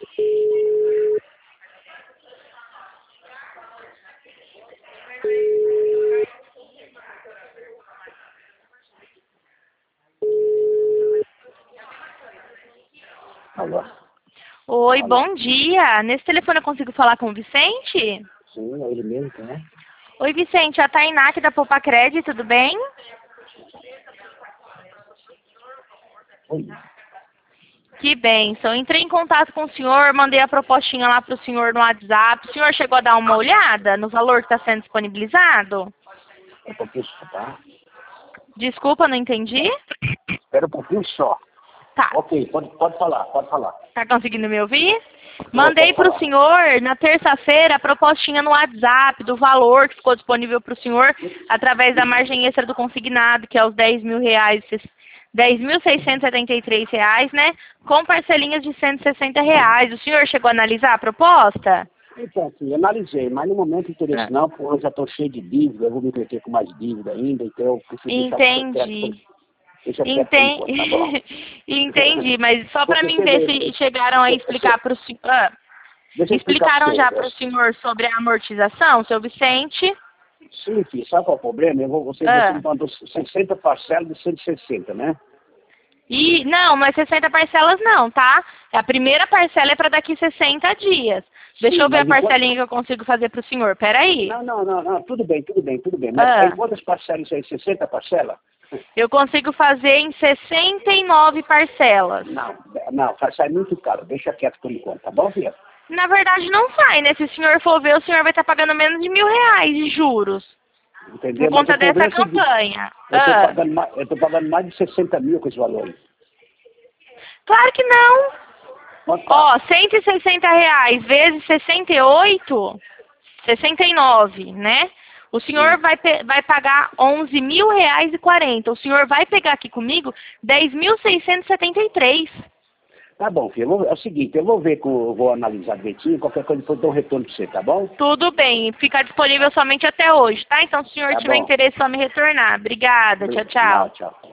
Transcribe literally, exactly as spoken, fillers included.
Alô? Oi, Alô? bom dia. Nesse telefone eu consigo falar com o Vicente? Sim, é ele mesmo, né? Oi, Vicente, a Tainá aqui da Poupa Crédito, tudo bem? Oi. Que bem. Só entrei em contato com o senhor, mandei a propostinha lá para o senhor no WhatsApp. O senhor chegou a dar uma olhada no valor que está sendo disponibilizado? É um pouquinho só, tá? Desculpa, não entendi? Espera um pouquinho só. Tá. Ok, pode, pode falar, pode falar. Tá conseguindo me ouvir? Tô, Mandei pode para o falar. senhor, na terça-feira, a propostinha no WhatsApp do valor que ficou disponível para o senhor através da margem extra do consignado, que é os dez mil reais, dez mil seiscentos e setenta e três reais, né? Com parcelinhas de cento e sessenta reais. O senhor chegou a analisar a proposta? Então, assim, analisei, mas no momento não interesse Ah, não, porque eu já estou cheio de dívida, eu vou me meter com mais dívida ainda, então eu prefiro deixar quieto, entendi. por- deixa quieto por enquanto, tá bom? Entendi, entendi, mas só para Porque mim você ver vê, se chegaram a você- explicar você- para o senhor. Ah, deixa eu explicar para explicaram você. já para o senhor sobre a amortização, seu Vicente? Sim, filho, sabe qual é o problema? Eu vou, você, você me Ah. mandou sessenta parcelas de cento e sessenta, né? E, não, não é sessenta parcelas não, tá? A primeira parcela é para daqui sessenta dias. Deixa Sim, eu ver a mas enquanto... parcelinha que eu consigo fazer para o senhor. Peraí. Não, não, não, não, tudo bem, tudo bem, tudo bem. Mas em Ah, quantas parcelas isso aí? sessenta parcelas? eu consigo fazer em sessenta e nove parcelas. Não, não, sai sai muito caro. Deixa quieto por enquanto, tá bom, filha? Na verdade não sai, né? Se o senhor for ver, o senhor vai estar pagando menos de mil reais de juros. Por Entendeu? Mas conta o problema dessa é o seguinte, campanha. eu estou Ah, pagando, mais- eu tô pagando mais de sessenta mil com esse valor aí. claro que não. Quanto tá? Ó, cento e sessenta reais vezes sessenta e oito, sessenta e nove, né? O senhor Hum. vai, pe- vai pagar onze mil reais e quarenta. O senhor vai pegar aqui comigo dez mil seiscentos e setenta e três. Tá bom, filho. Eu vou- é o seguinte, eu vou ver, com, eu vou analisar direitinho, qualquer coisa depois eu dou um retorno pra você, tá bom? Tudo bem, fica disponível somente até hoje, tá? Então, se o senhor Tá tiver bom. interesse, só me retornar. Obrigada, tchau, Não, tchau. tchau.